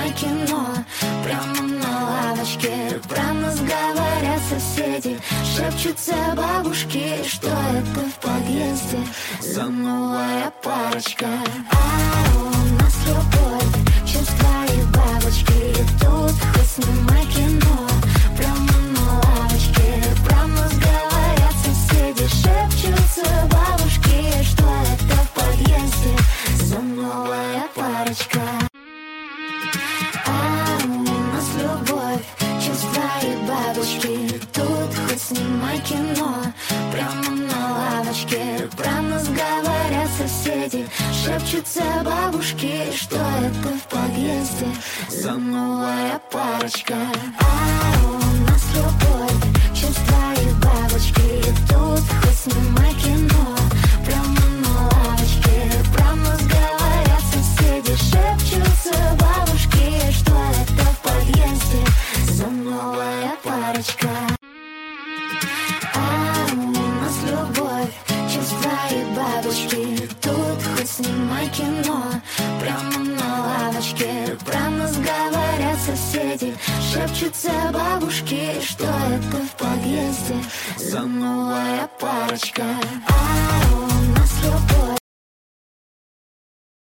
снимай кино. Прямо на лавочке про нас говорят соседи. Шепчутся бабушки, что это в подъезде за новая парочка. А у нас любовь, чувства и бабочки. Тут хоть снимай кино. Прямо на лавочке про нас говорят соседи. Шепчутся бабушки, что это в подъезде за новая парочка. А у нас любовь, чувства и бабочки. Тут хоть снимай кино. Прямо на лавочке про нас говорят соседи. Шепчутся бабушки, что это в подъезде за новая парочка. А у нас любовь, чувства и бабочки. Тут хоть снимай кино. Прямо на лавочке про нас говорят соседи. Шепчутся бабушки, что это в подъезде за новая парочка. А у нас любовь, чувства и бабочки. Тут хоть снимай кино. Прямо на лавочке про нас говорят соседи. Шепчутся бабушки, что это в подъезде за новая парочка. А у нас любовь.